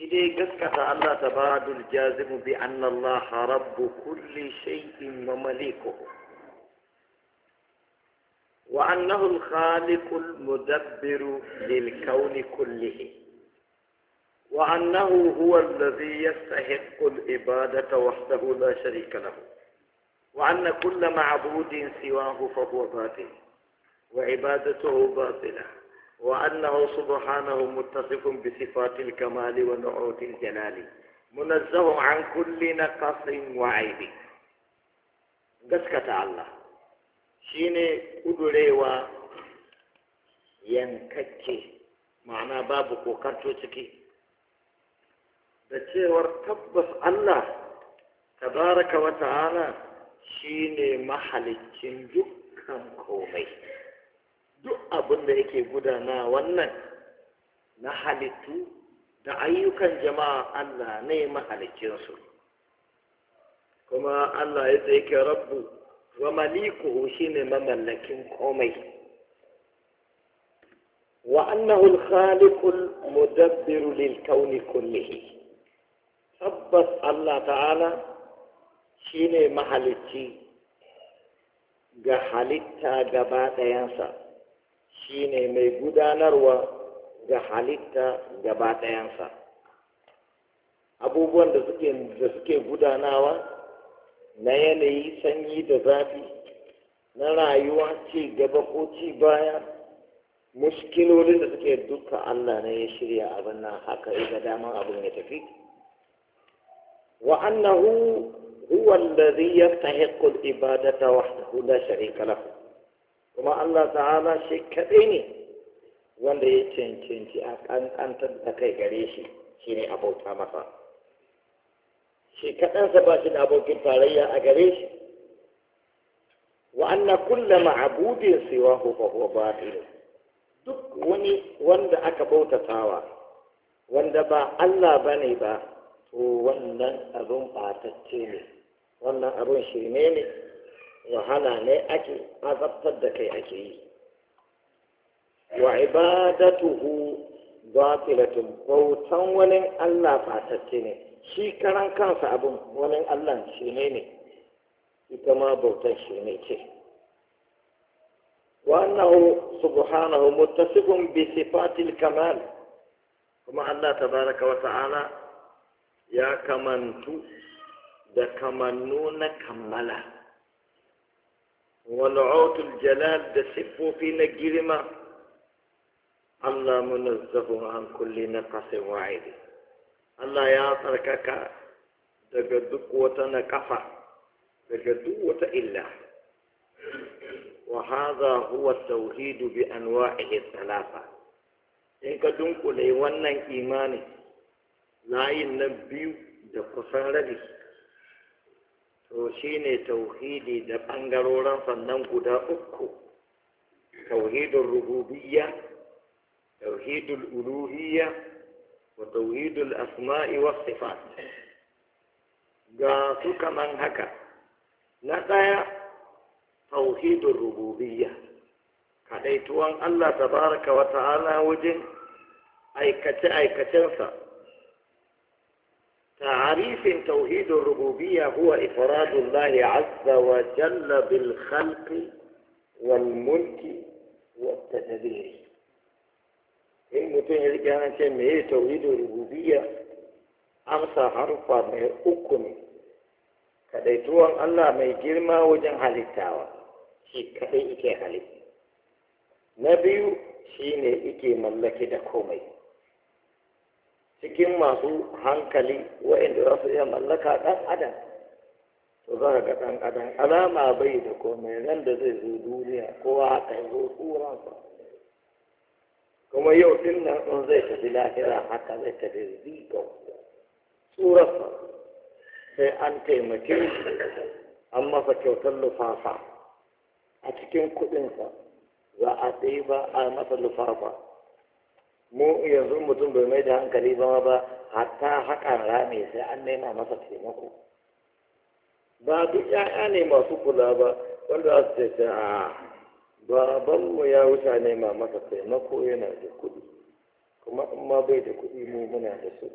dai gaskata Allah tabaradul jazimu bi anna Allah rabbu kulli shay'in wa malikuhu wa annahu al-khaliqul mudabbiru lil kawni kullihi wa annahu huwa alladhi yastahiqqu al-ibadata wahdahu la sharika lahu wa anna kulla ma'budin siwahu fa huwa batil wa ibadatuhu batilah وأنه سبحانه متصف بصفات الكمال ونعوت الجلال منزه عن كل نقص وعيب gaskata Allah shine kudurewa yankacce ma'ana babu kokarto ciki da cewar tabbas Allah tabaraka wa ta'ala shine mahaliccin dukkan komai duk abin da yake gudana wannan na halittu da ayyukan jama'a Allah ne mahalicinsu kuma Allah ya tsaye ke rabbu wa malikuhu shine mamallakin komai wa annahu al-khaliqul mudabbiru lil kauni kullihi tabbas Allah ta'ala shine mahalicci ga halitta gaba ɗayansa shi ne mai gudanarwa ga halitta gaba ɗayansa abubuwan da suke gudanawa na yanayi sanyi da zafi na rayuwa ci gaba ko ci baya muskilolin da suke duka Allah ne ya shirya abin nan haka ga daman abin ya tafi wa annahu huwa alladhi yastahiqqu al-ibadata wahdahu la sharika lahu kuma Allah ta'ala shi kaɗai ne wanda ya cancanci a ƙanƙantar da kai gare shi shi ne abauta masa shi kaɗansa ba shi da abokin tarayya a gare shi wa anna kulla ma'abudin siwahu fa huwa batil duk wani wanda aka bautatawa wanda ba Allah bane ba to wannan abun ɓatacce ne wannan abun shirme ne wahala ne ake azabtar da kai ake yi wa ibadatuhu batilatun bautan wani Allah fatacce ne shi karan kansa abin wani Allah shi ne ita ma bautan shi ne ce wa annahu subhanahu muttasifun bi sifatil kamal kuma Allah tabaraka wa ta'ala ya kamantu da kamannu na kammala ونعوت الجلال ده صفو في نجرمة الله منزه عن كل نقص وعيب الله يعطركك دقدق وتنكفى دقدق وتإلا وهذا هو التوحيد بأنواعه الثلاثة إنك دنك ليوانا إيماني لا ينبيو دقصان لدي to shi ne tauhidi da ɓangarorin sannan guda uku tauhidul rububiyya tauhidul uluhiyya wa tauhidul asma'i was sifat ga su kaman haka na ɗaya tauhidul rububiyya kadaituwan Allah tabaraka wa ta'ala wajen aikacensa تعريف توحيد الربوبية هو إفراد الله عز وجل بالخلق والملك والتدبير المتين اللي كان سميه توحيد الربوبية أمسى حرفا من أكن كديتوان الله ما يجرما وجن حالتاوا شي كدي إكي حالت نبي شيني إكي ملكي دكومي cikin masu hankali waɗanda za su iya mallaka ɗan adam to za ga ɗan adam alama bai da komai nan da zai zo duniya kowa haka ya zo tsoronsa kuma yau ɗin nan in zai tafi lahira haka zai tafi zikon tsorarsa sai an taimake shi an masa kyautar lufafa a cikin kuɗinsa za a tsaye ba a masa lufafa mu yanzu mutum bai mai da hankali ba hatta haƙan rami sai an nema masa taimako ba duk ya'ya ne masu kula ba wanda za su ce a babanmu ya wuce nema masa taimako yana da kuɗi kuma in ma bai da kuɗi mu muna da su